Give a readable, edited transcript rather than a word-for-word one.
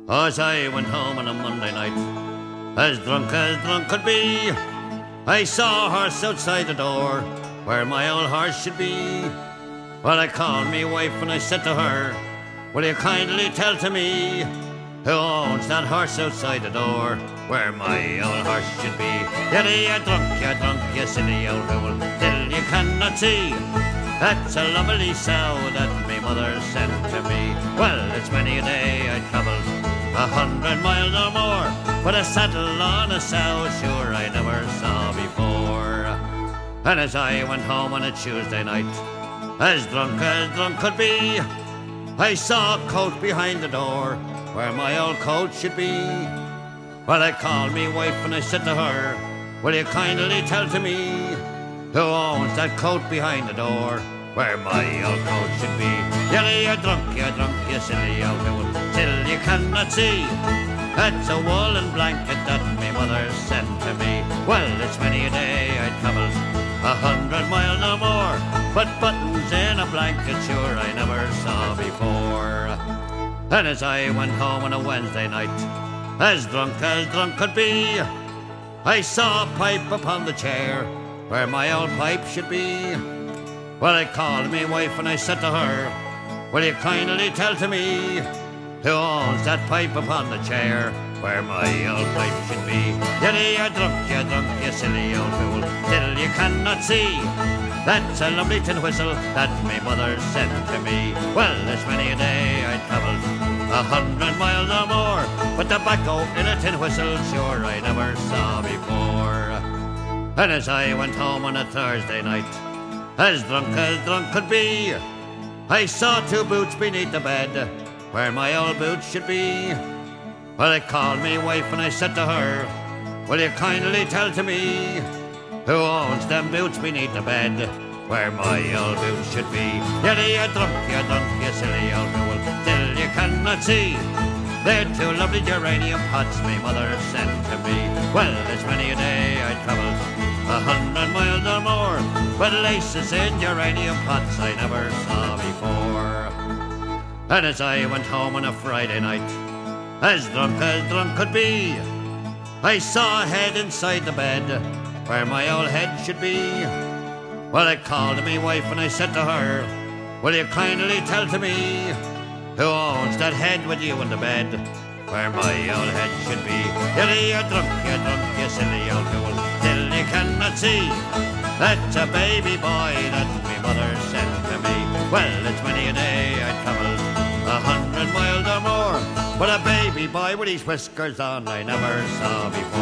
As I went home on a Monday night, as drunk could be, I saw a horse outside the door, where my old horse should be. Well, I called me wife and I said to her, will you kindly tell to me, who owns that horse outside the door, where my old horse should be? You're drunk, you silly old fool, till you cannot see. That's a lovely sow that me mother sent to me. Well, it's many a day I travelled 100 miles or more, but a saddle on a sow, sure I never saw before. And as I went home on a Tuesday night, as drunk could be, I saw a coat behind the door, where my old coat should be. Well, I called me wife and I said to her, will you kindly tell to me, who owns that coat behind the door, where my old coat should be? You're drunk, you silly old fool, till you cannot see. That's a woolen blanket that me mother sent to me. Well, it's many a day I travelled 100 miles or more, but buttons in a blanket sure I never saw before. And as I went home on a Wednesday night, as drunk could be, I saw a pipe upon the chair, where my old pipe should be. Well, I called me wife and I said to her, will you kindly tell to me, who owns that pipe upon the chair, where my old pipe should be? You're drunk, you silly old fool, till you cannot see. That's a lovely tin whistle that me mother sent to me. Well, there's many a day I travelled 100 miles or more, but tobacco in a tin whistle sure I never saw before. And as I went home on a Thursday night, as drunk could be, I saw two boots beneath the bed, where my old boots should be. Well, I called me wife and I said to her, will you kindly tell to me, who owns them boots beneath the bed, where my old boots should be? You're drunk, you silly old fool, till you cannot see. They're two lovely geranium pots me mother sent to me. Well, there's many a day I travelled 100 miles or more, but laces in geranium pots I never saw before. And as I went home on a Friday night, as drunk could be, I saw a head inside the bed, where my old head should be. Well, I called me wife and I said to her, will you kindly tell to me, who owns that head with you in the bed, where my old head should be? You're drunk, you silly old fool, till you cannot see. That's a baby boy that me mother sent to me. Well, it's many a day I travelled 100 miles or more, but a baby boy with his whiskers on I never saw before.